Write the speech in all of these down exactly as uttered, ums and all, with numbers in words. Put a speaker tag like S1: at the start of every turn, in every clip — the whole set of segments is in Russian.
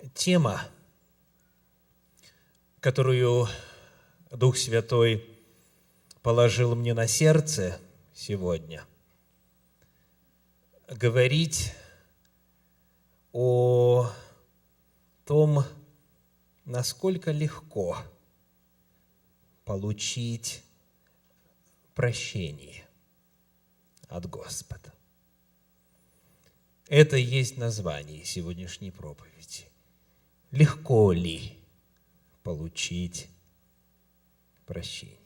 S1: Тема, которую Дух Святой положил мне на сердце сегодня, говорить о том, насколько легко получить прощение от Господа. Это и есть название сегодняшней проповеди. Легко ли получить прощение?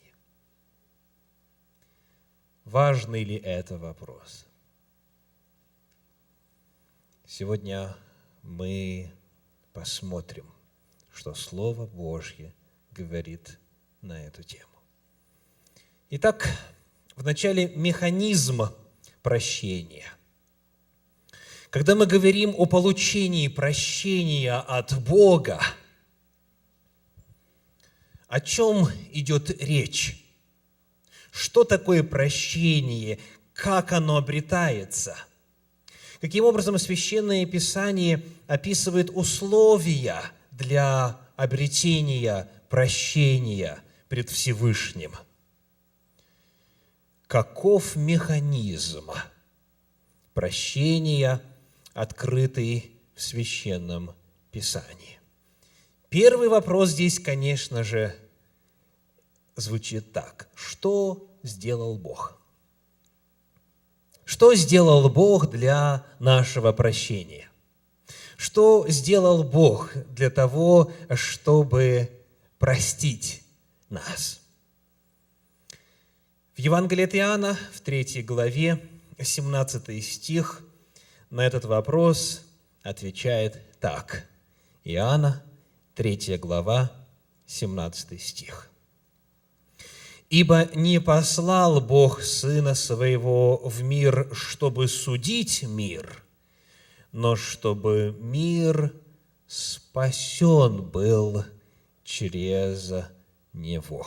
S1: Важный ли это вопрос? Сегодня мы посмотрим, что Слово Божье говорит на эту тему. Итак, вначале механизм прощения. Когда мы говорим о получении прощения от Бога, о чем идет речь? Что такое прощение? Как оно обретается? Каким образом Священное Писание описывает условия для обретения прощения пред Всевышним? Каков механизм прощения, открытый в Священном Писании? Первый вопрос здесь, конечно же, звучит так. Что сделал Бог? Что сделал Бог для нашего прощения? Что сделал Бог для того, чтобы простить нас? В Евангелии от Иоанна, в третьей главе, семнадцатый стих, на этот вопрос отвечает так. Иоанна, третья глава, семнадцатый стих. «Ибо не послал Бог Сына Своего в мир, чтобы судить мир, но чтобы мир спасен был через Него».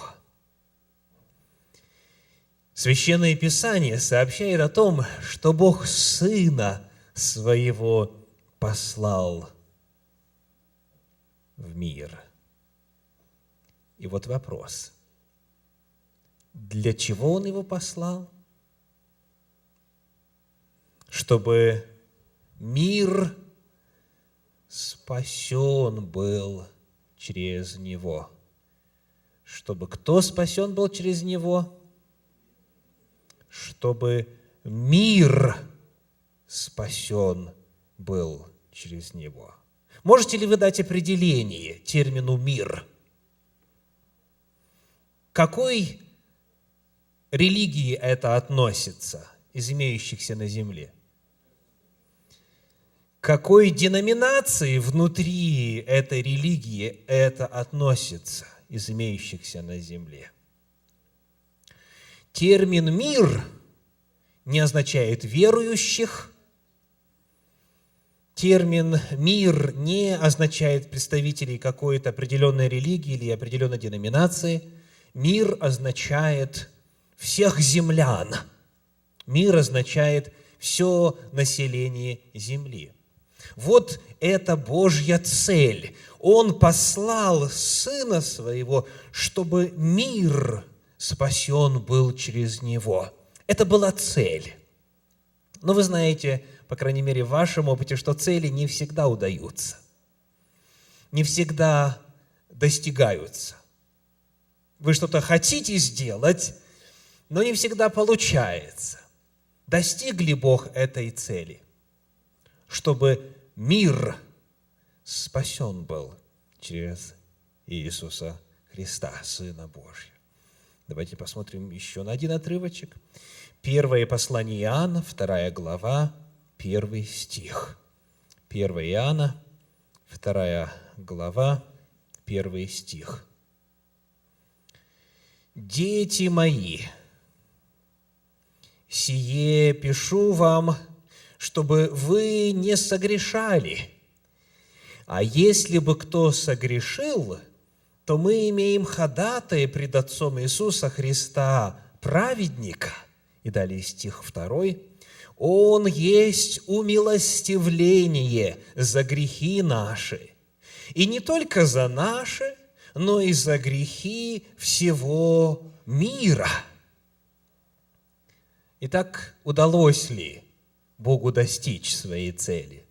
S1: Священное Писание сообщает о том, что Бог Сына Своего послал в мир. И вот вопрос. Для чего Он Его послал? Чтобы мир спасен был через Него. Чтобы кто спасен был через Него? Чтобы мир спасен был через Него. Можете ли вы дать определение термину «мир»? К какой религии это относится из имеющихся на земле? К какой деноминации внутри этой религии это относится из имеющихся на земле? Термин «мир» не означает верующих. Термин «мир» не означает представителей какой-то определенной религии или определенной деноминации. Мир означает всех землян. Мир означает все население земли. Вот это Божья цель. Он послал Сына Своего, чтобы мир спасен был через Него. Это была цель. Но вы знаете, по крайней мере, в вашем опыте, что цели не всегда удаются, не всегда достигаются. Вы что-то хотите сделать, но не всегда получается. Достиг ли Бог этой цели? Чтобы мир спасен был через Иисуса Христа, Сына Божьего. Давайте посмотрим еще на один отрывочек. Первое послание Иоанна, вторая глава, первый стих. Первое Иоанна, вторая глава, первый стих. «Дети мои, сие пишу вам, чтобы вы не согрешали. А если бы кто согрешил, то мы имеем ходатая пред Отцом Иисуса Христа, праведника». И далее стих второй. «Он есть умилостивление за грехи наши, И не только за наши, но и за грехи всего мира. Итак, удалось ли Богу достичь своей цели?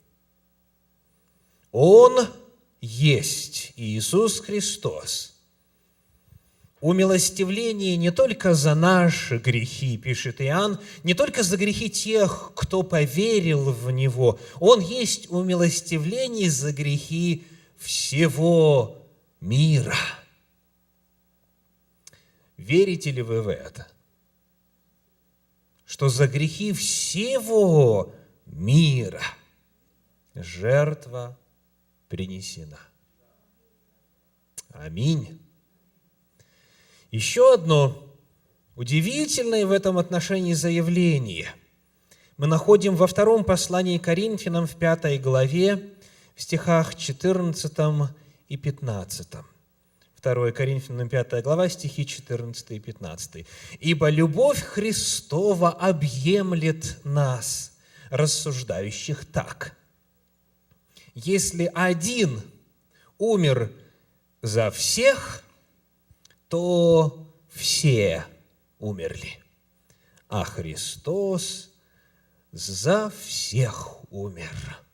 S1: Он есть Иисус Христос. Умилостивление не только за наши грехи, пишет Иоанн, не только за грехи тех, кто поверил в Него. Он есть умилостивление за грехи всего мира. Верите ли вы в это? Что за грехи всего мира жертва принесена. Аминь. Еще одно удивительное в этом отношении заявление мы находим во втором послании к Коринфянам в пятой главе, в стихах четырнадцатом и пятнадцатом. второе Коринфянам пятая глава, стихи четырнадцатый и пятнадцатый. «Ибо любовь Христова объемлет нас, рассуждающих так. Если один умер за всех, то все умерли, а Христос за всех умер».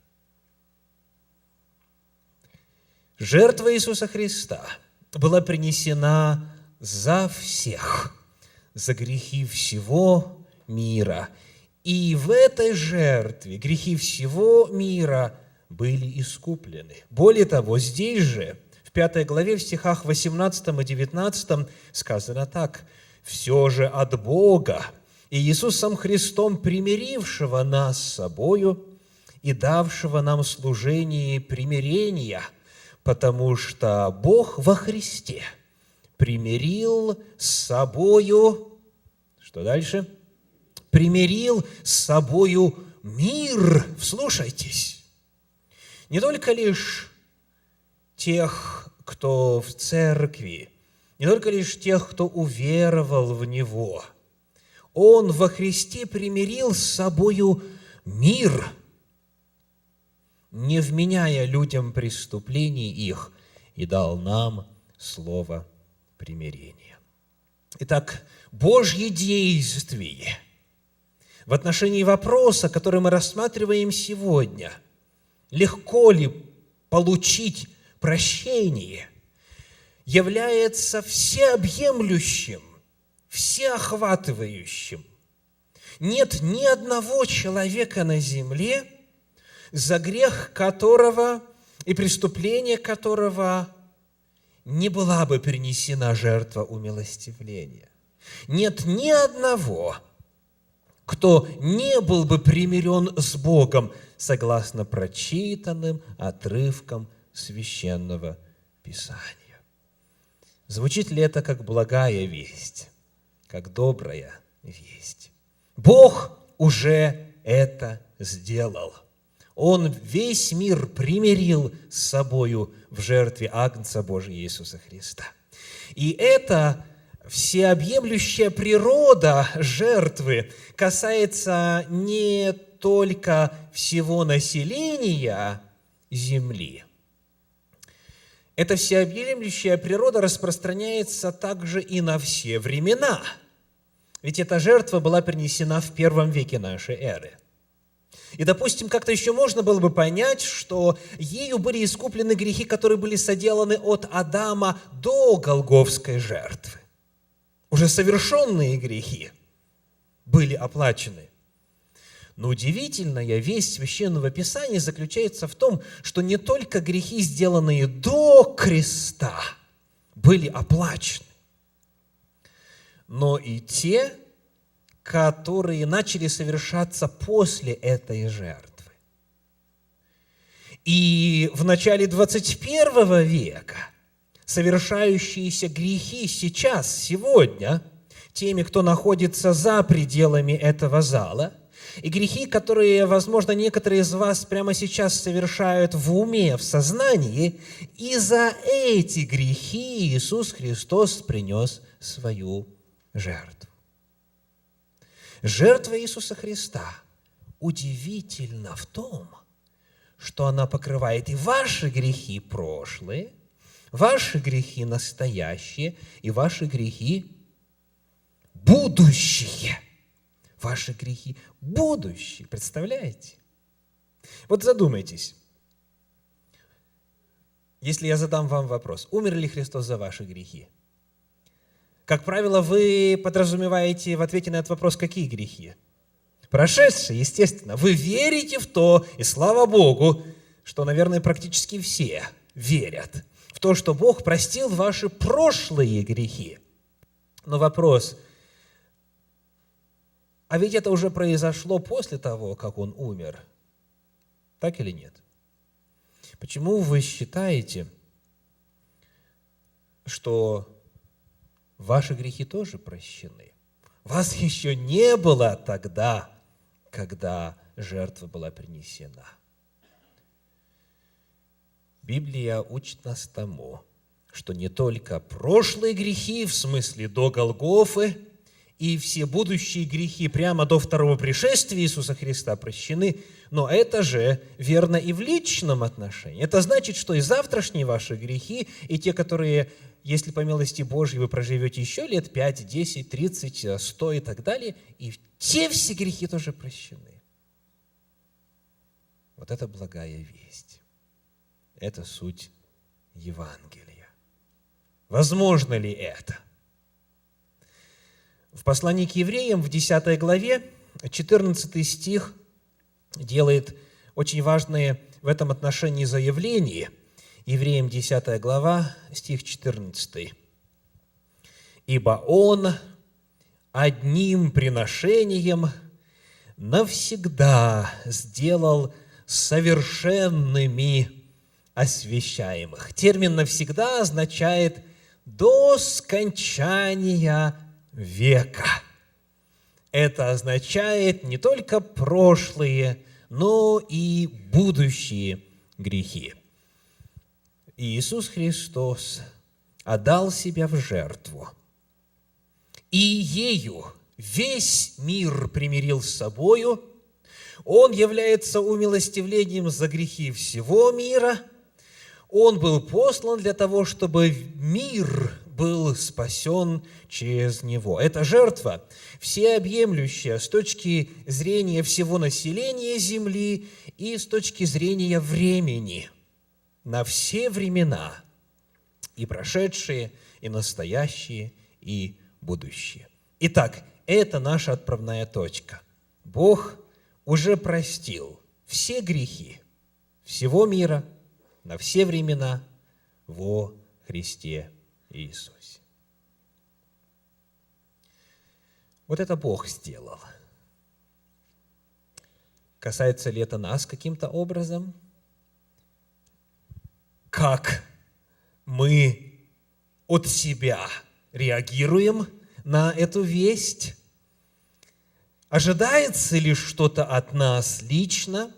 S1: Жертва Иисуса Христа была принесена за всех, за грехи всего мира. И в этой жертве грехи всего мира были искуплены. Более того, здесь же, в пятой главе, в стихах восемнадцатом и девятнадцатом сказано так: «Все же от Бога и Иисусом Христом, примирившего нас с собою и давшего нам служение примирения, потому что Бог во Христе примирил с собою», что дальше? «Примирил с собою мир». Вслушайтесь. Не только лишь тех, кто в церкви, не только лишь тех, кто уверовал в Него. Он во Христе примирил с собою мир, не вменяя людям преступлений их, и дал нам слово примирения. Итак, Божье действие в отношении вопроса, который мы рассматриваем сегодня, легко ли получить прощение, является всеобъемлющим, всеохватывающим. Нет ни одного человека на земле, за грех которого и преступление которого не была бы принесена жертва умилостивления. Нет ни одного, кто не был бы примирен с Богом, согласно прочитанным отрывкам Священного Писания. Звучит ли это как благая весть, как добрая весть? Бог уже это сделал. Он весь мир примирил с собою в жертве Агнца Божия Иисуса Христа. И эта всеобъемлющая природа жертвы касается не только всего населения земли. Эта всеобъемлющая природа распространяется также и на все времена. Ведь эта жертва была принесена в первом веке нашей эры. И, допустим, как-то еще можно было бы понять, что ею были искуплены грехи, которые были соделаны от Адама до Голгофской жертвы. Уже совершенные грехи были оплачены. Но удивительная весть Священного Писания заключается в том, что не только грехи, сделанные до креста, были оплачены, но и те, которые начали совершаться после этой жертвы. И в начале двадцать первого века совершающиеся грехи сейчас, сегодня, теми, кто находится за пределами этого зала, и грехи, которые, возможно, некоторые из вас прямо сейчас совершают в уме, в сознании, и за эти грехи Иисус Христос принес свою жертву. Жертва Иисуса Христа удивительна в том, что она покрывает и ваши грехи прошлые, ваши грехи настоящие и ваши грехи будущие. Ваши грехи будущие. Представляете? Вот задумайтесь. Если я задам вам вопрос, умер ли Христос за ваши грехи? Как правило, вы подразумеваете в ответе на этот вопрос, какие грехи? Прошедшие, естественно. Вы верите в то, и слава Богу, что, наверное, практически все верят в то, что Бог простил ваши прошлые грехи. Но вопрос, а ведь это уже произошло после того, как Он умер. Так или нет? Почему вы считаете, что ваши грехи тоже прощены? Вас еще не было тогда, когда жертва была принесена. Библия учит нас тому, что не только прошлые грехи, в смысле до Голгофы, и все будущие грехи прямо до второго пришествия Иисуса Христа прощены, но это же верно и в личном отношении. Это значит, что и завтрашние ваши грехи, и те, которые, если по милости Божьей вы проживете еще лет пять, десять, тридцать, сто и так далее, и те все грехи тоже прощены. Вот это благая весть. Это суть Евангелия. Возможно ли это? В послании к евреям в десятой главе, четырнадцатый стих делает очень важные в этом отношении заявления. Евреям десятая глава, стих четырнадцатый. «Ибо Он одним приношением навсегда сделал совершенными освящаемых». Термин «навсегда» означает «до скончания века». Это означает не только прошлые, но и будущие грехи. Иисус Христос отдал Себя в жертву, и ею весь мир примирил с собою. Он является умилостивлением за грехи всего мира. Он был послан для того, чтобы мир был спасен через Него. Эта жертва всеобъемлющая с точки зрения всего населения земли и с точки зрения времени, на все времена, и прошедшие, и настоящие, и будущие. Итак, это наша отправная точка. Бог уже простил все грехи всего мира на все времена во Христе Иисусе. Вот это Бог сделал. Касается ли это нас каким-то образом? Как мы от себя реагируем на эту весть? Ожидается ли что-то от нас лично?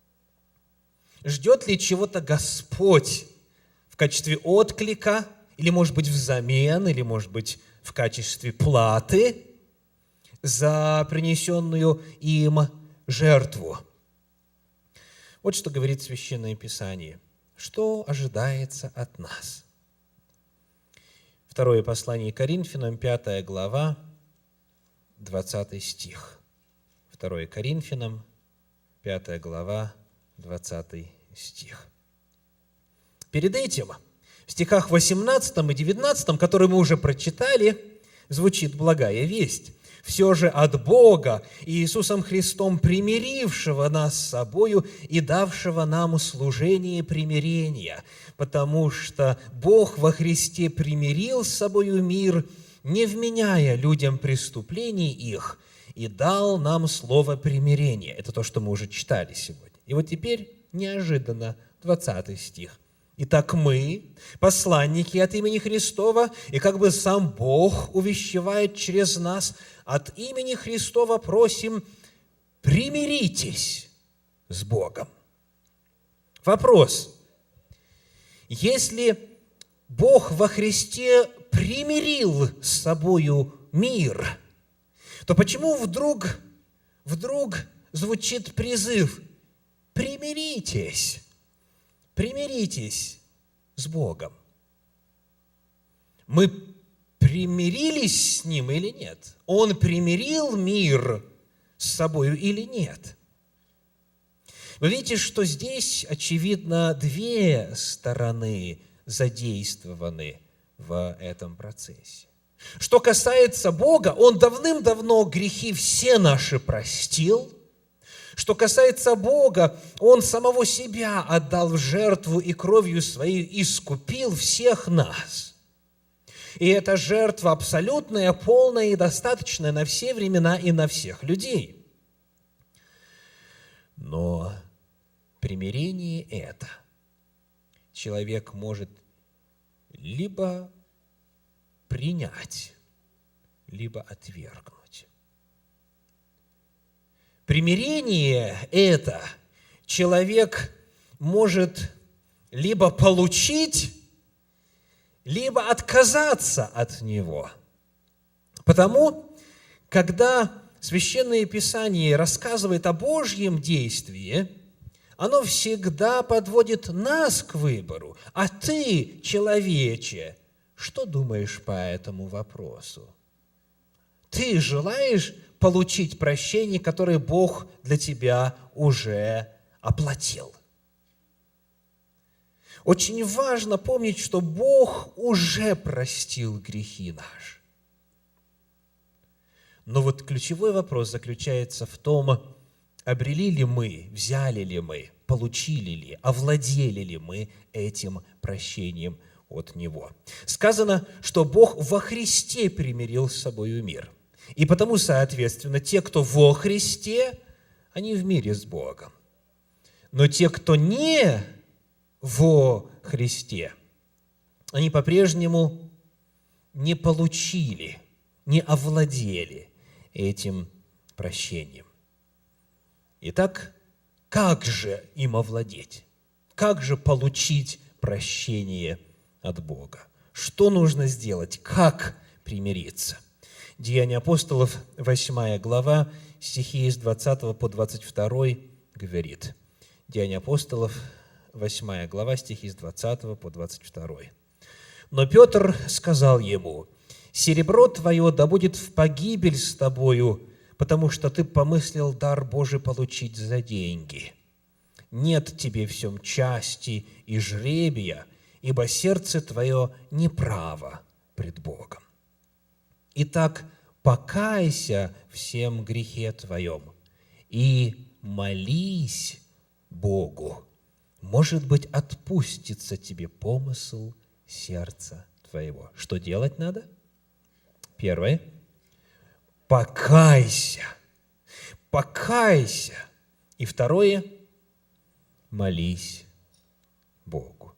S1: Ждет ли чего-то Господь в качестве отклика, или, может быть, взамен, или, может быть, в качестве платы за принесенную им жертву? Вот что говорит Священное Писание. Что ожидается от нас? Второе послание Коринфянам, пятая глава, двадцатый стих. Второе Коринфянам, пятая глава, двадцатый стих. Перед этим, в стихах восемнадцатом и девятнадцатом, которые мы уже прочитали, звучит благая весть. «Все же от Бога, Иисусом Христом, примирившего нас с собою и давшего нам служение примирения, потому что Бог во Христе примирил с собою мир, не вменяя людям преступлений их, и дал нам слово примирения». Это то, что мы уже читали сегодня. И вот теперь неожиданно двадцатый стих. «Итак мы, посланники от имени Христова, и как бы сам Бог увещевает через нас, от имени Христова просим, примиритесь с Богом». Вопрос. Если Бог во Христе примирил с собою мир, то почему вдруг, вдруг звучит призыв примиритесь, примиритесь с Богом. Мы примирились с Ним или нет? Он примирил мир с собою или нет? Вы видите, что здесь, очевидно, две стороны задействованы в этом процессе. Что касается Бога, Он давным-давно грехи все наши простил. Что касается Бога, Он самого себя отдал в жертву и кровью Своей искупил всех нас. И эта жертва абсолютная, полная и достаточная на все времена и на всех людей. Но примирение это человек может либо принять, либо отвергнуть. Примирение это человек может либо получить, либо отказаться от него. Потому, когда Священное Писание рассказывает о Божьем действии, оно всегда подводит нас к выбору. А ты, человече, что думаешь по этому вопросу? Ты желаешь получить прощение, которое Бог для тебя уже оплатил? Очень важно помнить, что Бог уже простил грехи наши. Но вот ключевой вопрос заключается в том, обрели ли мы, взяли ли мы, получили ли, овладели ли мы этим прощением от Него. Сказано, что Бог во Христе примирил с собою мир. И потому, соответственно, те, кто во Христе, они в мире с Богом. Но те, кто не во Христе, они по-прежнему не получили, не овладели этим прощением. Итак, как же им овладеть? Как же получить прощение от Бога? Что нужно сделать? Как примириться? Деяния апостолов, восьмая глава, стихи с двадцатого по двадцать второй говорит. Деяния апостолов, восьмая глава, стихи с двадцатого по двадцать второй. «Но Петр сказал ему: серебро твое да будет в погибель с тобою, потому что ты помыслил дар Божий получить за деньги. Нет тебе в сем части и жребия, ибо сердце твое неправо пред Богом. Итак, покайся всем грехе твоем и молись Богу. Может быть, отпустится тебе помысл сердца твоего». Что делать надо? Первое. Покайся. Покайся. И второе. Молись Богу.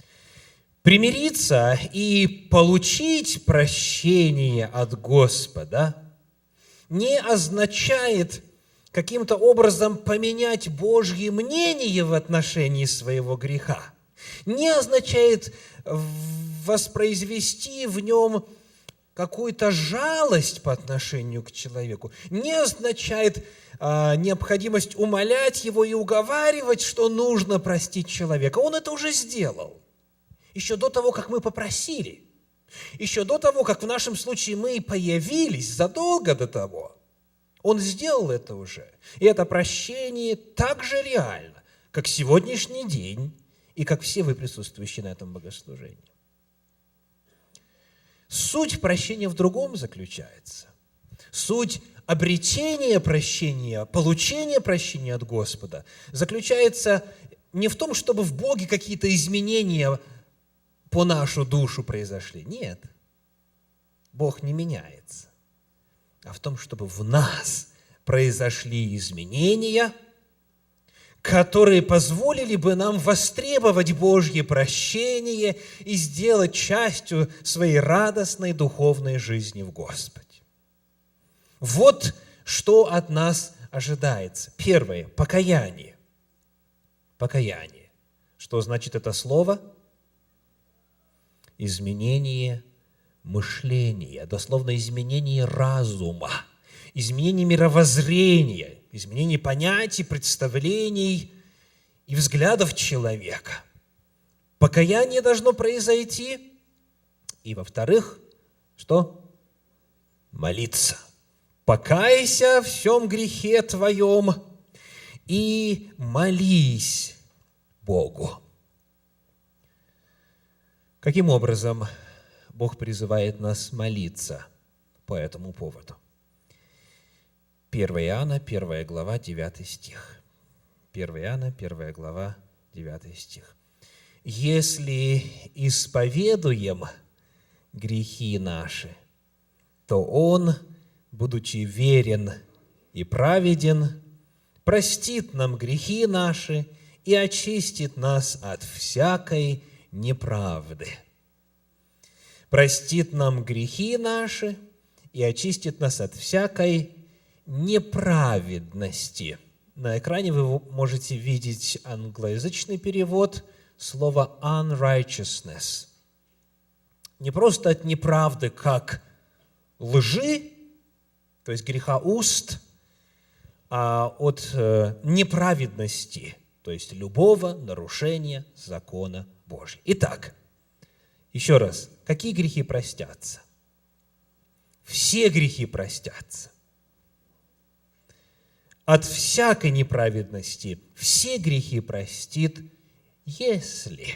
S1: Примириться и получить прощение от Господа не означает каким-то образом поменять Божье мнение в отношении своего греха. Не означает воспроизвести в нем какую-то жалость по отношению к человеку, не означает а, необходимость умолять его и уговаривать, что нужно простить человека. Он это уже сделал. Еще до того, как мы попросили. Еще до того, как в нашем случае мы и появились, задолго до того. Он сделал это уже. И это прощение так же реально, как сегодняшний день и как все вы, присутствующие на этом богослужении. Суть прощения в другом заключается. Суть обретения прощения, получения прощения от Господа заключается не в том, чтобы в Боге какие-то изменения по нашу душу произошли. Нет. Бог не меняется. А в том, чтобы в нас произошли изменения, которые позволили бы нам востребовать Божье прощение и сделать частью своей радостной духовной жизни в Господе. Вот что от нас ожидается. Первое – покаяние. Покаяние. Что значит это слово? Изменение мышления, дословно изменение разума, изменение мировоззрения, изменение понятий, представлений и взглядов человека. Покаяние должно произойти. И, во-вторых, что? Молиться. Покайся в всем грехе твоем и молись Богу. Каким образом Бог призывает нас молиться по этому поводу? первое Иоанна, первая глава, девятый стих. первое Иоанна, первая глава, девятый стих. «Если исповедуем грехи наши, то Он, будучи верен и праведен, простит нам грехи наши и очистит нас от всякой неправды». Простит нам грехи наши и очистит нас от всякой неправедности. На экране вы можете видеть англоязычный перевод слова unrighteousness. Не просто от неправды, как лжи, то есть греха уст, а от э, неправедности, то есть любого нарушения закона Божьего. Итак, еще раз, какие грехи простятся? Все грехи простятся. От всякой неправедности все грехи простит, если,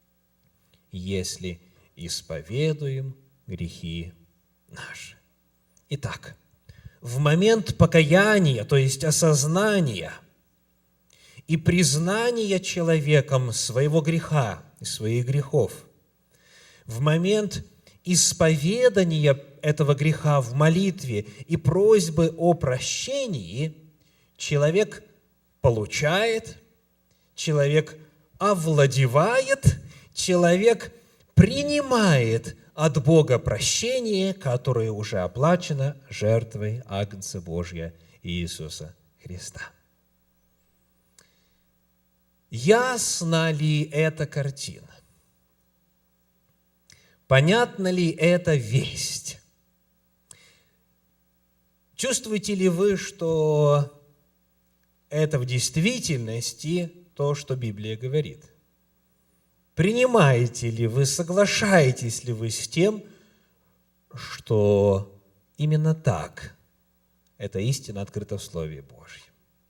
S1: если исповедуем грехи наши. Итак, в момент покаяния, то есть осознания и признания человеком своего греха и своих грехов, в момент исповедания этого греха в молитве и просьбы о прощении, человек получает, человек овладевает, человек принимает от Бога прощение, которое уже оплачено жертвой Агнца Божия Иисуса Христа. Ясна ли эта картина? Понятна ли эта весть? Чувствуете ли вы, что это в действительности то, что Библия говорит? Принимаете ли вы, соглашаетесь ли вы с тем, что именно так эта истина открыта в Слове Божьем?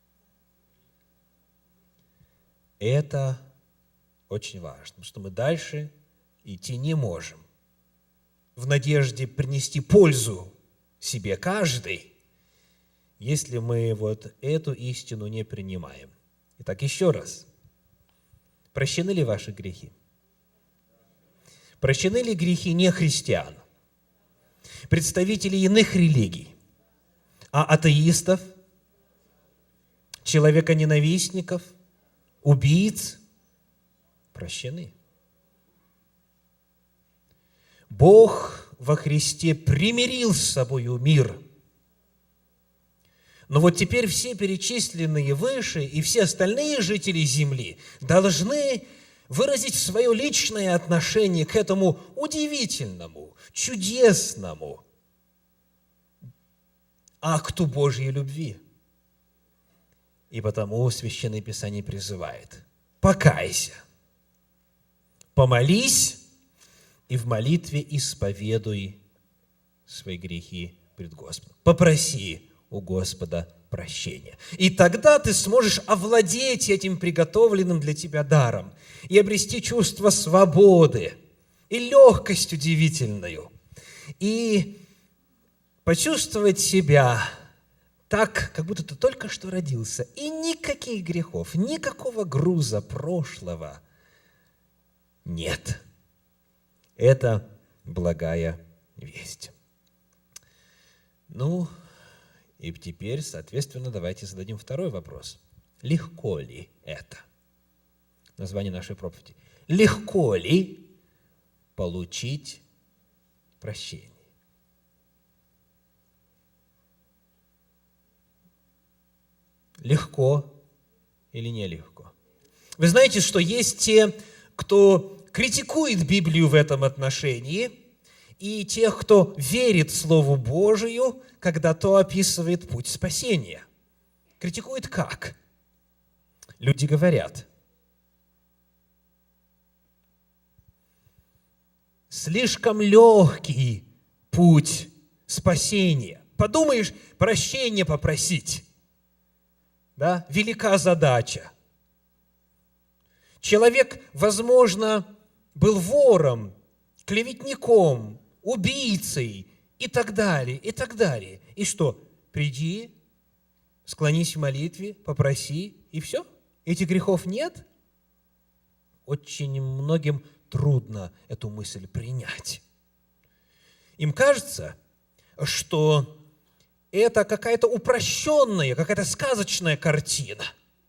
S1: Это очень важно, потому что мы дальше идти не можем в надежде принести пользу себе каждый, если мы вот эту истину не принимаем. Итак, еще раз. Прощены ли ваши грехи? Прощены ли грехи нехристиан, представителей иных религий, а атеистов, человеконенавистников, убийц? Прощены. Бог во Христе примирил с собою мир. Но вот теперь все перечисленные выше и все остальные жители земли должны выразить свое личное отношение к этому удивительному, чудесному акту Божьей любви. И потому Священное Писание призывает: покайся, помолись и в молитве исповедуй свои грехи пред Господом. Попроси у Господа прощения. И тогда ты сможешь овладеть этим приготовленным для тебя даром и обрести чувство свободы и легкость удивительную, и почувствовать себя так, как будто ты только что родился, и никаких грехов, никакого груза прошлого нет. Это благая весть. Ну, и теперь, соответственно, давайте зададим второй вопрос. Легко ли это? Название нашей проповеди. Легко ли получить прощение? Легко или нелегко? Вы знаете, что есть те, кто критикует Библию в этом отношении, и тех, кто верит Слову Божию, когда то описывает путь спасения. Критикует как? Люди говорят: слишком легкий путь спасения. Подумаешь, прощение попросить. Да? Велика задача. Человек, возможно, был вором, клеветником, убийцей и так далее, и так далее. И что? Приди, склонись в молитве, попроси, и все? Этих грехов нет? Очень многим трудно эту мысль принять. Им кажется, что это какая-то упрощенная, какая-то сказочная картина.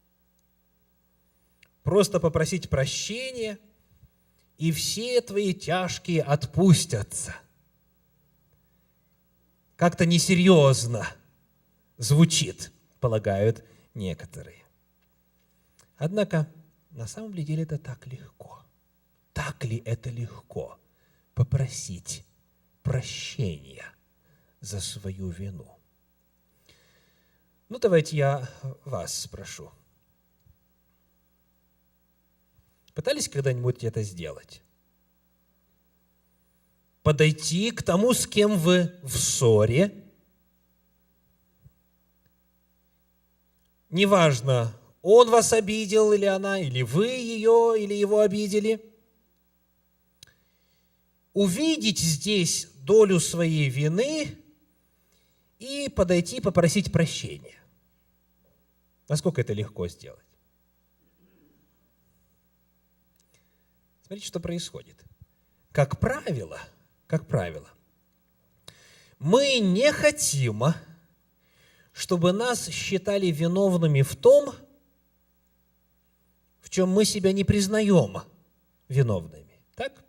S1: Просто попросить прощения, и все твои тяжкие отпустятся. Как-то несерьезно звучит, полагают некоторые. Однако, на самом деле это так легко. Так ли это легко попросить прощения за свою вину? Ну, давайте я вас спрошу. Пытались когда-нибудь это сделать? Подойти к тому, с кем вы в ссоре? Неважно, он вас обидел или она, или вы ее, или его обидели. Увидеть здесь долю своей вины и подойти попросить прощения. Насколько это легко сделать? Смотрите, что происходит. Как правило, как правило, мы не хотим, чтобы нас считали виновными в том, в чем мы себя не признаем виновными. Так?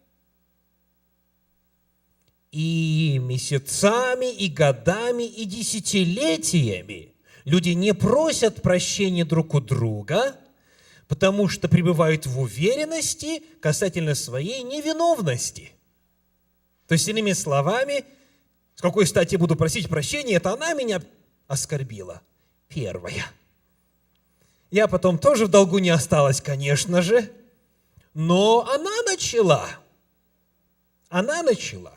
S1: И месяцами, и годами, и десятилетиями люди не просят прощения друг у друга, потому что пребывают в уверенности касательно своей невиновности. То есть, иными словами, с какой стати буду просить прощения, это она меня оскорбила, первая. Я потом тоже в долгу не осталась, конечно же, но она начала. Она начала.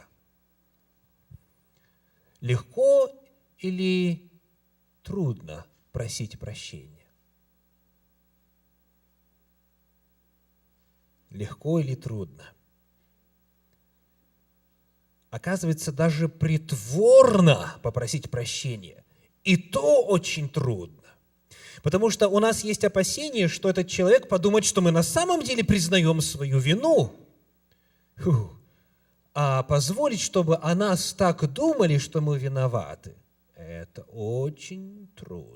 S1: Легко или трудно просить прощения? Легко или трудно? Оказывается, даже притворно попросить прощения, и то очень трудно. Потому что у нас есть опасение, что этот человек подумает, что мы на самом деле признаем свою вину. Фу. А позволить, чтобы о нас так думали, что мы виноваты, это очень трудно.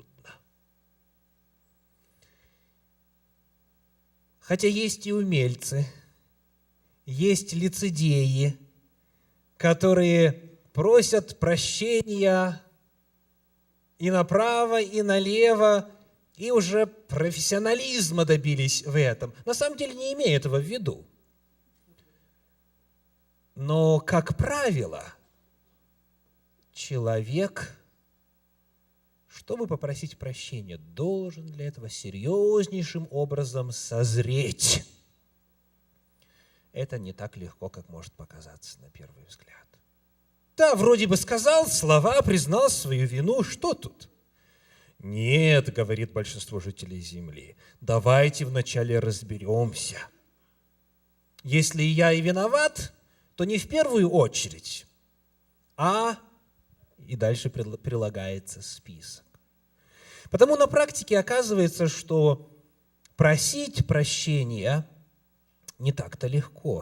S1: Хотя есть и умельцы, есть лицедеи, которые просят прощения и направо, и налево, и уже профессионализма добились в этом. На самом деле не имея этого в виду. Но, как правило, человек, чтобы попросить прощения, должен для этого серьезнейшим образом созреть. Это не так легко, как может показаться на первый взгляд. Да, вроде бы сказал слова, признал свою вину, что тут? Нет, говорит большинство жителей земли, давайте вначале разберемся. Если я и виноват, то не в первую очередь, а и дальше прилагается список. Потому на практике оказывается, что просить прощения не так-то легко.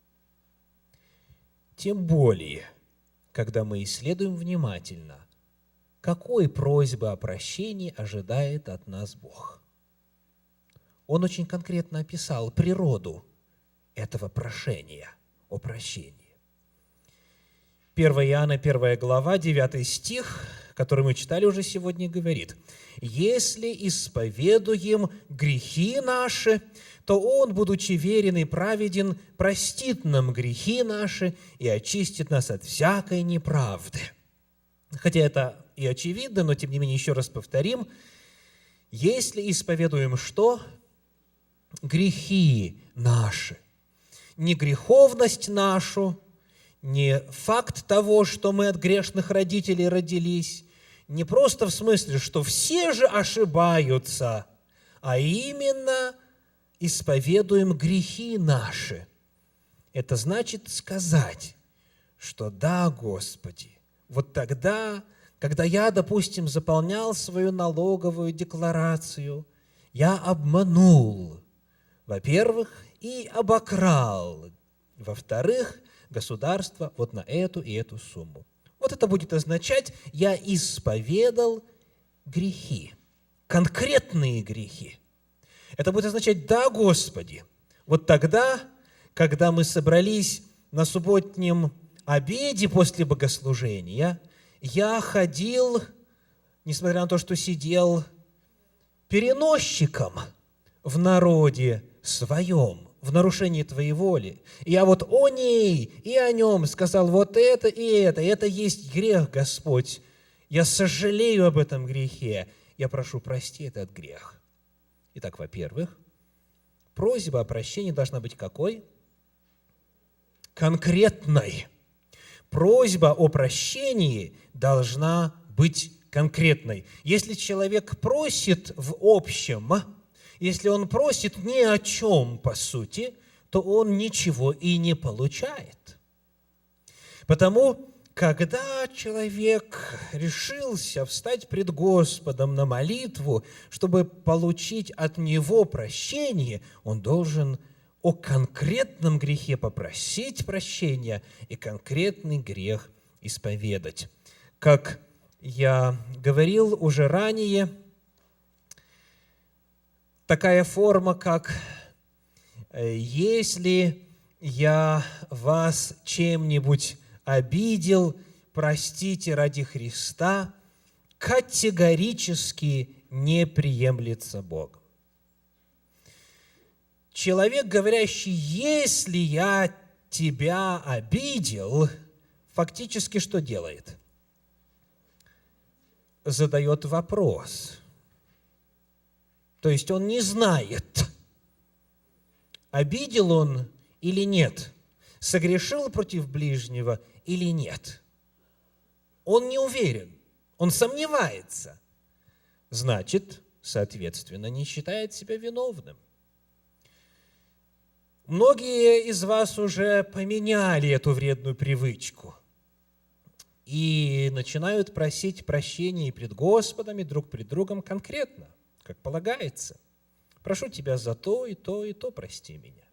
S1: Тем более, когда мы исследуем внимательно, какой просьбы о прощении ожидает от нас Бог. Он очень конкретно описал природу этого прошения о прощении. первое Иоанна, первая глава, девятый стих, который мы читали уже сегодня, говорит: «Если исповедуем грехи наши, то Он, будучи верен и праведен, простит нам грехи наши и очистит нас от всякой неправды». Хотя это и очевидно, но тем не менее еще раз повторим. Если исповедуем что? Грехи наши. Не греховность нашу, не факт того, что мы от грешных родителей родились, не просто в смысле, что все же ошибаются, а именно исповедуем грехи наши. Это значит сказать, что да, Господи, вот тогда, когда я, допустим, заполнял свою налоговую декларацию, я обманул, во-первых, и обокрал, во-вторых, государство вот на эту и эту сумму. Вот это будет означать, я исповедал грехи, конкретные грехи. Это будет означать, да, Господи, вот тогда, когда мы собрались на субботнем обеде после богослужения, я ходил, несмотря на то, что сидел переносчиком в народе своем, в нарушении Твоей воли. И я вот о ней и о нем сказал вот это и это. И это есть грех, Господь. Я сожалею об этом грехе. Я прошу, прости этот грех. Итак, во-первых, просьба о прощении должна быть какой? Конкретной. Просьба о прощении должна быть конкретной. Если человек просит в общем, если он просит ни о чем, по сути, то он ничего и не получает. Потому, когда человек решился встать пред Господом на молитву, чтобы получить от Него прощение, он должен о конкретном грехе попросить прощения и конкретный грех исповедать. Как я говорил уже ранее, такая форма, как «если я вас чем-нибудь обидел, простите ради Христа», категорически не приемлется Богом. Человек, говорящий «если я тебя обидел», фактически что делает? Задает вопрос. То есть он не знает, обидел он или нет, согрешил против ближнего или нет. Он не уверен, он сомневается. Значит, соответственно, не считает себя виновным. Многие из вас уже поменяли эту вредную привычку и начинают просить прощения и пред Господом, и друг пред другом конкретно, как полагается. Прошу тебя за то, и то, и то прости меня.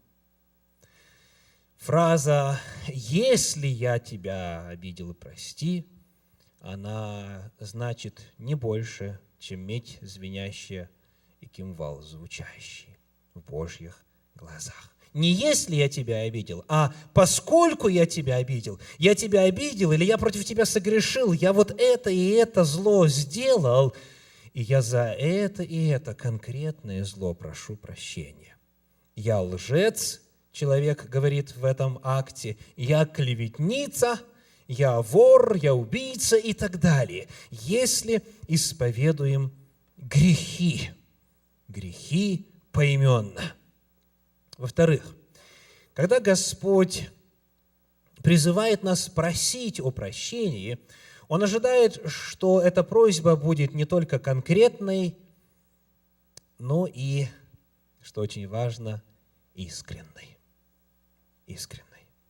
S1: Фраза «если я тебя обидел, прости», она значит не больше, чем медь звенящая и кимвал звучащий в Божьих глазах. Не если я тебя обидел, а поскольку я тебя обидел. Я тебя обидел или я против тебя согрешил, я вот это и это зло сделал, и я за это и это конкретное зло прошу прощения. Я лжец, человек говорит в этом акте, я клеветница, я вор, я убийца и так далее. Если исповедуем грехи, грехи поименно. Во-вторых, когда Господь призывает нас просить о прощении, Он ожидает, что эта просьба будет не только конкретной, но и, что очень важно, искренной. Искренной.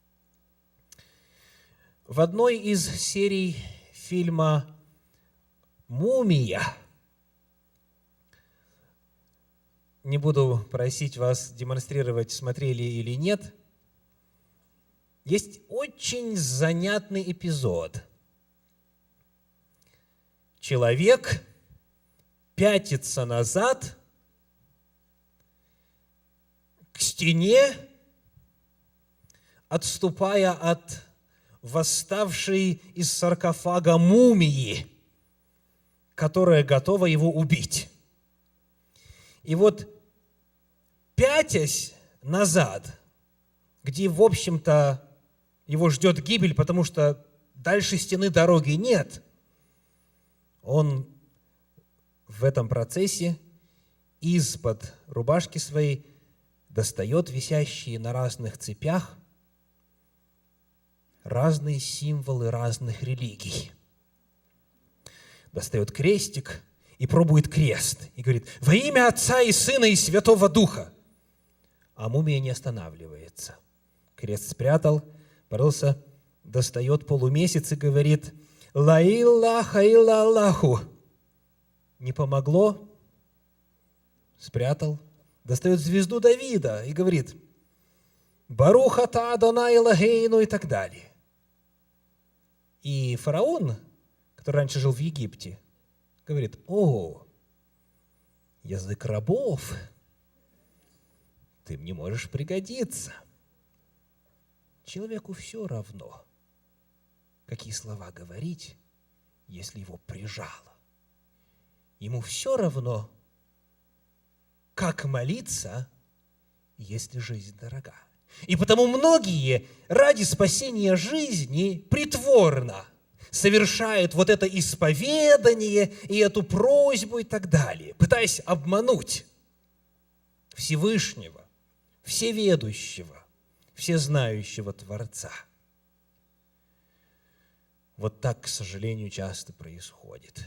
S1: В одной из серий фильма «Мумия», не буду просить вас демонстрировать, смотрели или нет, есть очень занятный эпизод. Человек пятится назад к стене, отступая от восставшей из саркофага мумии, которая готова его убить. И вот, пятясь назад, где, в общем-то, его ждет гибель, потому что дальше стены дороги нет, он в этом процессе из-под рубашки своей достает висящие на разных цепях разные символы разных религий. Достает крестик и пробует крест. И говорит: «Во имя Отца и Сына и Святого Духа». А мумия не останавливается. Крест спрятал, порылся, достает полумесяц и говорит: «Ла илляха илля Аллаху». Не помогло, спрятал, достает звезду Давида и говорит: «Барух ата Адонай Элохейну» и так далее. И фараон, который раньше жил в Египте, говорит: «О, язык рабов, ты мне можешь пригодиться». Человеку все равно, какие слова говорить, если его прижало. Ему все равно, как молиться, если жизнь дорога. И потому многие ради спасения жизни притворно совершают вот это исповедание и эту просьбу и так далее, пытаясь обмануть Всевышнего, Всеведущего, Всезнающего Творца. Вот так, к сожалению, часто происходит.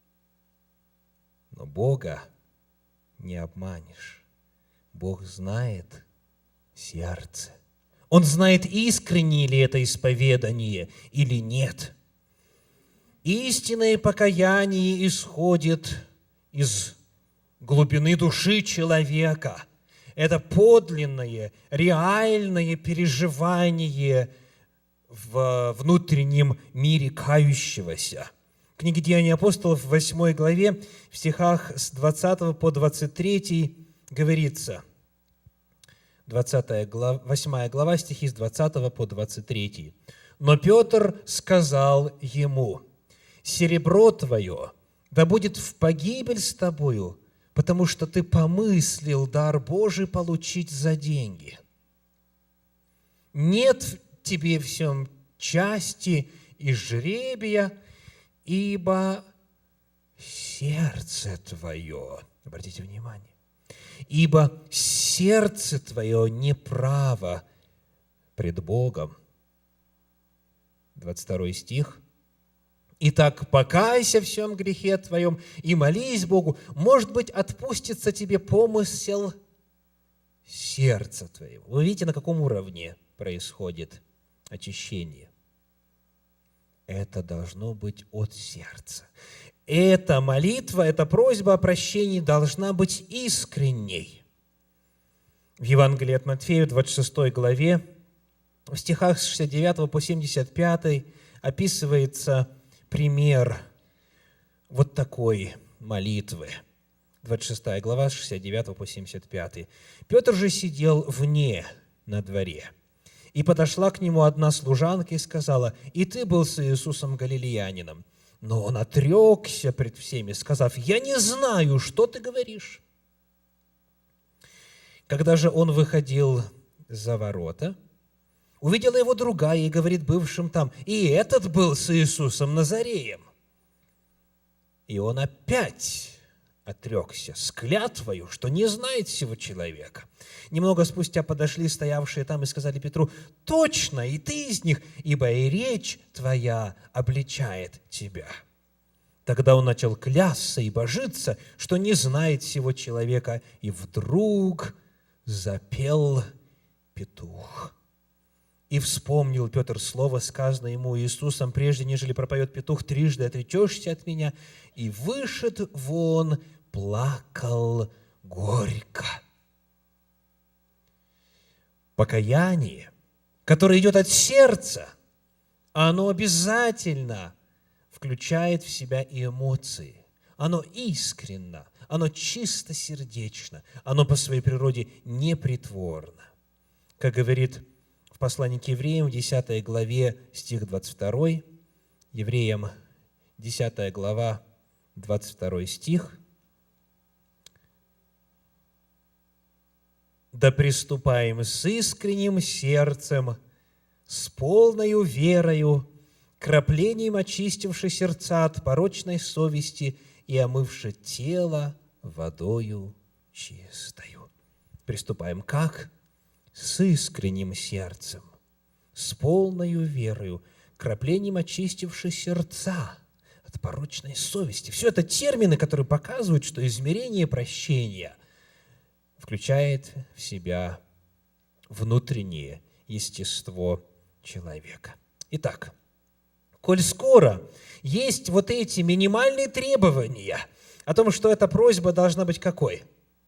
S1: Но Бога не обманешь. Бог знает сердце. Он знает, искренне ли это исповедание или нет. Истинное покаяние исходит из глубины души человека. Это подлинное, реальное переживание в внутреннем мире кающегося. В книге «Деяния апостолов» в восьмой главе, в стихах с двадцатого по двадцать третий говорится, двадцатая глава, восьмая глава, стихи с двадцатого по двадцать третий. «Но Петр сказал ему: серебро твое да будет в погибель с тобою, потому что ты помыслил дар Божий получить за деньги. Нет в тебе всем части и жребия, ибо сердце твое», обратите внимание, «ибо сердце твое неправо пред Богом». двадцать второй стих. «Итак, покайся в всем грехе твоем и молись Богу, может быть, отпустится тебе помысел сердца твоего». Вы видите, на каком уровне происходит очищение? Это должно быть от сердца. Эта молитва, эта просьба о прощении должна быть искренней. В Евангелии от Матфея, двадцать шестой главе, в стихах с шестьдесят девятого по семьдесят пятый описывается пример вот такой молитвы. двадцать шестая глава, с шестьдесят девятого по семьдесят пятый. «Петр же сидел вне на дворе, и подошла к нему одна служанка и сказала: и ты был с Иисусом Галилеянином. Но он отрекся пред всеми, сказав: я не знаю, что ты говоришь. Когда же он выходил за ворота, увидела его другая и говорит бывшим там: и этот был с Иисусом Назареем. И он опять отрекся с клятвою, что не знает сего человека. Немного спустя подошли стоявшие там и сказали Петру: точно, и ты из них, ибо и речь твоя обличает тебя. Тогда он начал клясться и божиться, что не знает сего человека, и вдруг запел петух. И вспомнил Петр слово, сказанное ему Иисусом: прежде нежели пропоет петух, трижды отречешься от меня. И вышед вон, плакал горько. Покаяние, которое идет от сердца, оно обязательно включает в себя и эмоции. Оно искренно, оно чистосердечно, оно по своей природе непритворно. Как говорит в послании к Евреям, в десятой главе, стих двадцать второй, Евреям, десятая глава, двадцать второй стих: «Да приступаем с искренним сердцем, с полною верою, краплением очистивши сердца от порочной совести и омывши тело водою чистою». Приступаем как? С искренним сердцем, с полною верою, краплением очистивши сердца от порочной совести. Все это термины, которые показывают, что измерение прощения включает в себя внутреннее естество человека. Итак, коль скоро есть вот эти минимальные требования о том, что эта просьба должна быть какой?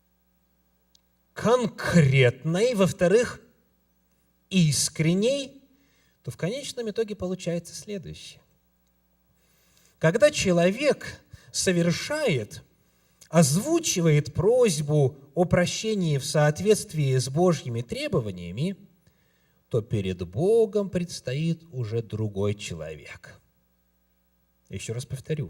S1: Конкретной, во-вторых, искренней, то в конечном итоге получается следующее. Когда человек совершает, озвучивает просьбу о прощении в соответствии с Божьими требованиями, то перед Богом предстоит уже другой человек. Еще раз повторю.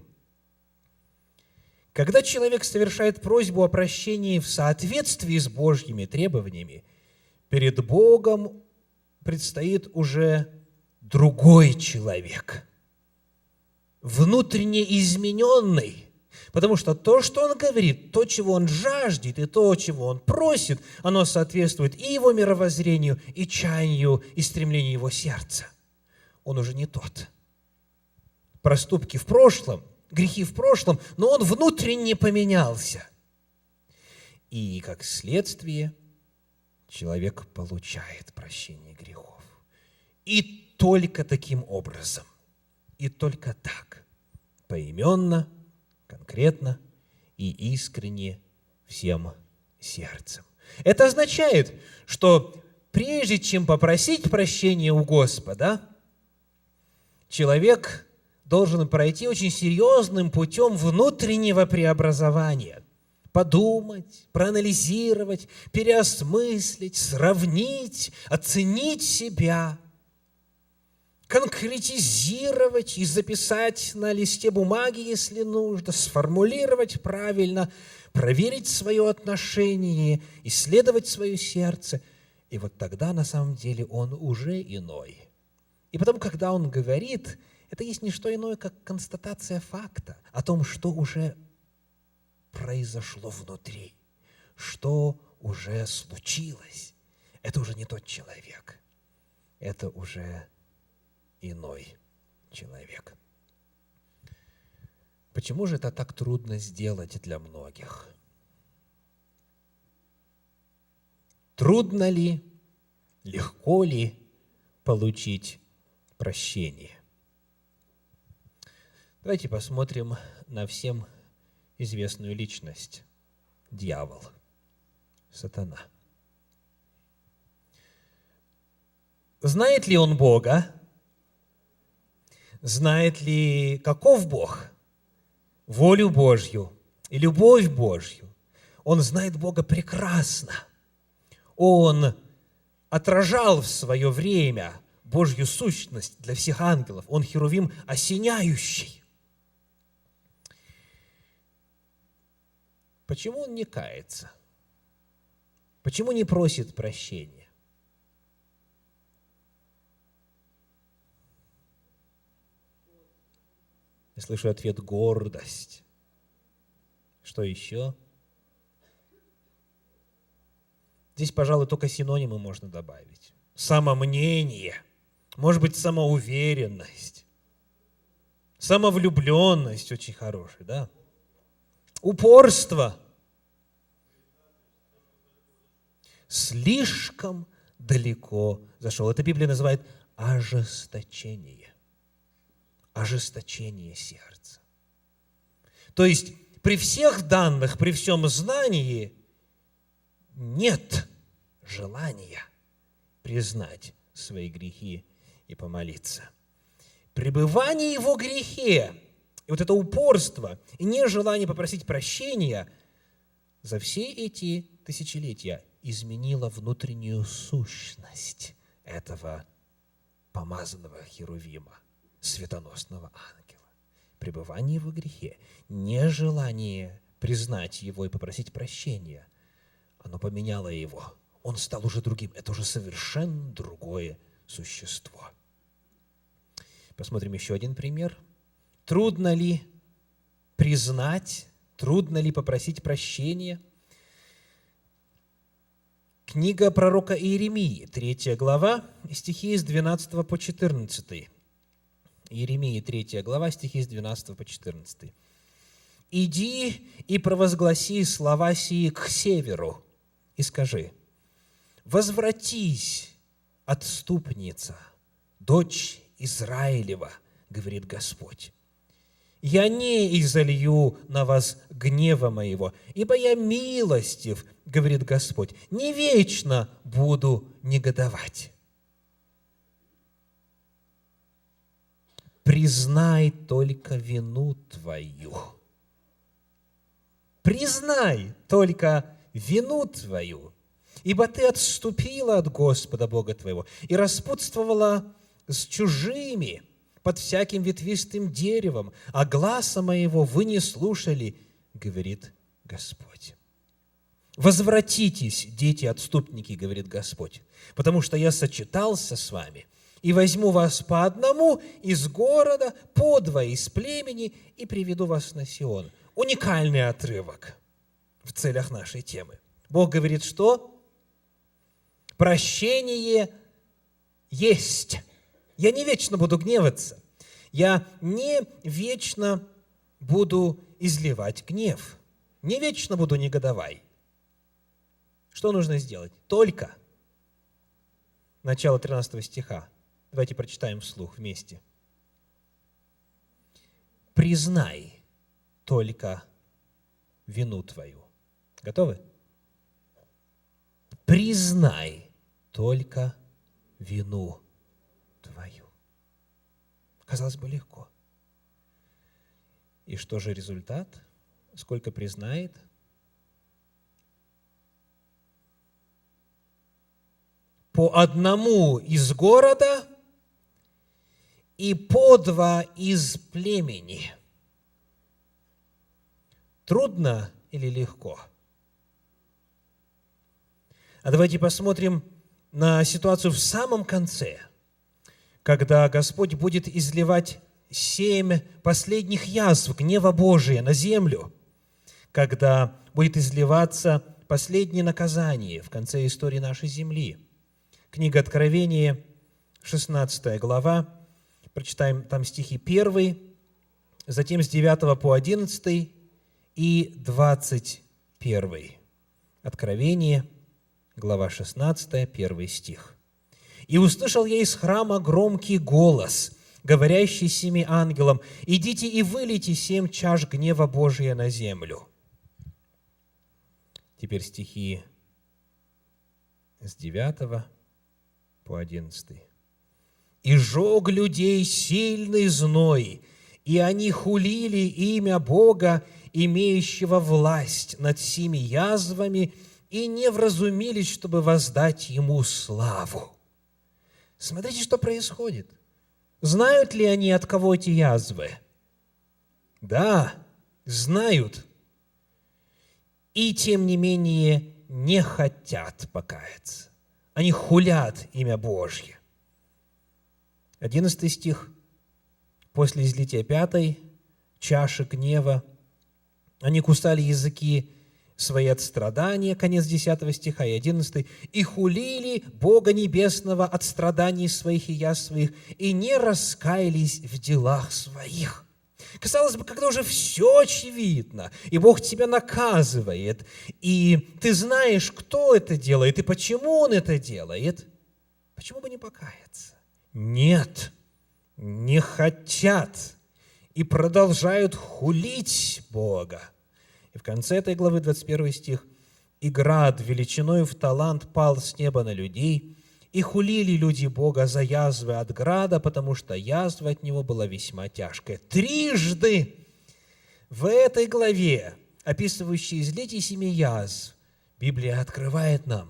S1: Когда человек совершает просьбу о прощении в соответствии с Божьими требованиями, перед Богом предстоит уже другой человек, внутренне измененный, потому что то, что он говорит, то, чего он жаждет, и то, чего он просит, оно соответствует и его мировоззрению, и чаянию, и стремлению его сердца. Он уже не тот. Проступки в прошлом, грехи в прошлом, но он внутренне поменялся. И, как следствие, человек получает прощение грехов. И только таким образом, и только так, поименно, конкретно и искренне всем сердцем. Это означает, что прежде чем попросить прощения у Господа, человек должен пройти очень серьезным путем внутреннего преобразования. Подумать, проанализировать, переосмыслить, сравнить, оценить себя, конкретизировать и записать на листе бумаги, если нужно, сформулировать правильно, проверить свое отношение, исследовать свое сердце. И вот тогда на самом деле он уже иной. И потом, когда он говорит, это есть не что иное, как констатация факта о том, что уже произошло внутри, что уже случилось. Это уже не тот человек, это уже иной человек. Почему же это так трудно сделать для многих? Трудно ли, легко ли получить прощение? Давайте посмотрим на всем известную личность – дьявол, сатана. Знает ли он Бога? Знает ли, каков Бог? Волю Божью и любовь Божью. Он знает Бога прекрасно. Он отражал в свое время Божью сущность для всех ангелов. Он херувим осеняющий. Почему он не кается? Почему не просит прощения? Я слышу ответ: гордость. Что еще? Здесь, пожалуй, только синонимы можно добавить. Самомнение, может быть, самоуверенность, самовлюбленность очень хороший, да? Упорство. Слишком далеко зашел. Это Библия называет ожесточение. Ожесточение сердца. То есть при всех данных, при всем знании нет желания признать свои грехи и помолиться. Пребывание его в грехе, и вот это упорство, и нежелание попросить прощения за все эти тысячелетия изменило внутреннюю сущность этого помазанного херувима, светоносного ангела. Пребывание во грехе, нежелание признать его и попросить прощения, оно поменяло его. Он стал уже другим. Это уже совершенно другое существо. Посмотрим еще один пример. Трудно ли признать, трудно ли попросить прощения? Книга пророка Иеремии, третья глава, стихи с двенадцатого по четырнадцатый. Иеремии, третья глава, стихи с двенадцатого по четырнадцатый. «Иди и провозгласи слова сии к северу, и скажи: возвратись, отступница, дочь Израилева, говорит Господь. Я не изолью на вас гнева моего, ибо я милостив, говорит Господь, не вечно буду негодовать. Признай только вину твою. Признай только вину твою, ибо ты отступила от Господа Бога твоего и распутствовала с чужими под всяким ветвистым деревом, а гласа моего вы не слушали, говорит Господь. Возвратитесь, дети-отступники, говорит Господь, потому что я сочетался с вами и возьму вас по одному из города, по два из племени и приведу вас на Сион. Уникальный отрывок в целях нашей темы. Бог говорит, что прощение есть. Я не вечно буду гневаться. Я не вечно буду изливать гнев. Не вечно буду негодовать. Что нужно сделать? Только. Начало тринадцатого стиха. Давайте прочитаем вслух вместе. Признай только вину твою. Готовы? Признай только вину твою. Казалось бы, легко. И что же результат? Сколько признает? По одному из города и по два из племени. Трудно или легко? А давайте посмотрим на ситуацию в самом конце, когда Господь будет изливать семь последних язв гнева Божия на землю, когда будет изливаться последнее наказание в конце истории нашей земли. Книга Откровения, шестнадцатая глава, прочитаем там стихи первый, затем с девятого по одиннадцатый и двадцать первый. Откровение, глава шестнадцатая, первый стих. «И услышал я из храма громкий голос, говорящий семи ангелам: идите и вылейте семь чаш гнева Божия на землю». Теперь стихи с девятого по одиннадцатый. «И жег людей сильный зной, и они хулили имя Бога, имеющего власть над семи язвами, и не вразумились, чтобы воздать Ему славу». Смотрите, что происходит. Знают ли они, от кого эти язвы? Да, знают. И, тем не менее, не хотят покаяться. Они хулят имя Божье. Одиннадцатый стих. «После излития пятой чаши гнева они кусали языки свои от страдания», конец десятого стиха и одиннадцатый, «и хулили Бога Небесного от страданий своих и язв своих, и не раскаялись в делах своих». Казалось бы, когда уже все очевидно, и Бог тебя наказывает, и ты знаешь, кто это делает, и почему Он это делает, почему бы не покаяться? Нет, не хотят и продолжают хулить Бога. И в конце этой главы, двадцать первый стих, «И град величиною в талант пал с неба на людей, и хулили люди Бога за язвы от града, потому что язва от него была весьма тяжкая». Трижды в этой главе, описывающей излитие семи язв, Библия открывает нам,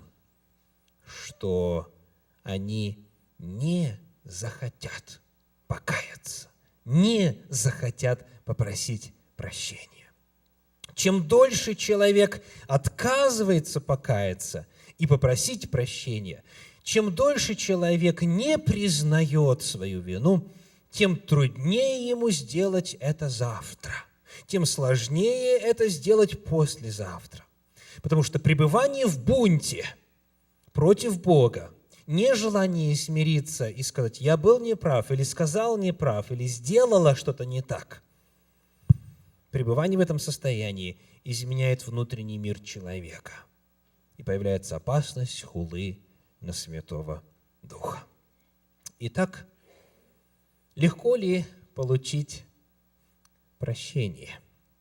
S1: что они не захотят покаяться, не захотят попросить прощения. Чем дольше человек отказывается покаяться и попросить прощения, чем дольше человек не признает свою вину, тем труднее ему сделать это завтра, тем сложнее это сделать послезавтра. Потому что пребывание в бунте против Бога, нежелание смириться и сказать: я был неправ, или сказал неправ, или сделала что-то не так, пребывание в этом состоянии изменяет внутренний мир человека, и появляется опасность хулы на Святого Духа. Итак, легко ли получить прощение?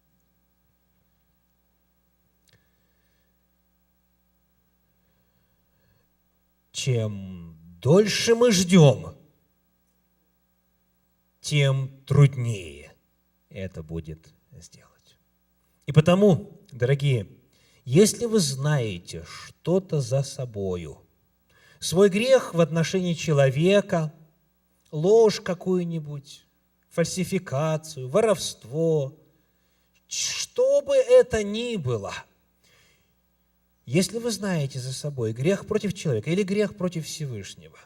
S1: Чем дольше мы ждем, тем труднее это будет сделать. И потому, дорогие, если вы знаете что-то за собою, свой грех в отношении человека, ложь какую-нибудь, фальсификацию, воровство, что бы это ни было, если вы знаете за собой грех против человека или грех против Всевышнего,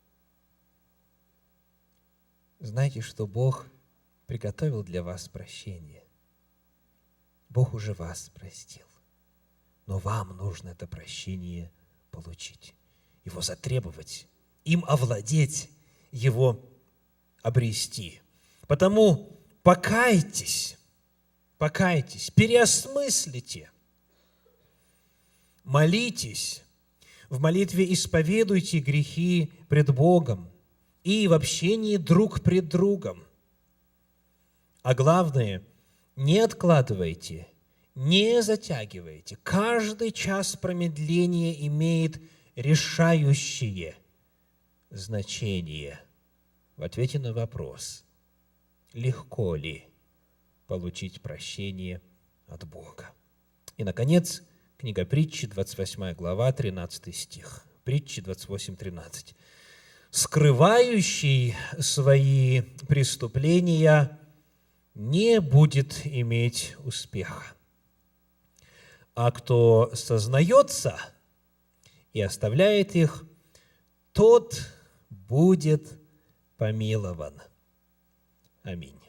S1: знайте, что Бог приготовил для вас прощение. Бог уже вас простил, но вам нужно это прощение получить, его затребовать, им овладеть, его обрести. Потому покайтесь, покайтесь, переосмыслите, молитесь, в молитве исповедуйте грехи пред Богом и в общении друг пред другом. А главное, не откладывайте, не затягивайте. Каждый час промедления имеет решающее значение в ответе на вопрос: легко ли получить прощение от Бога? И, наконец, книга Притчи, двадцать восьмая глава, тринадцатый стих. Притчи двадцать восемь тринадцать. «Скрывающий свои преступления не будет иметь успеха, а кто сознается и оставляет их, тот будет помилован». Аминь.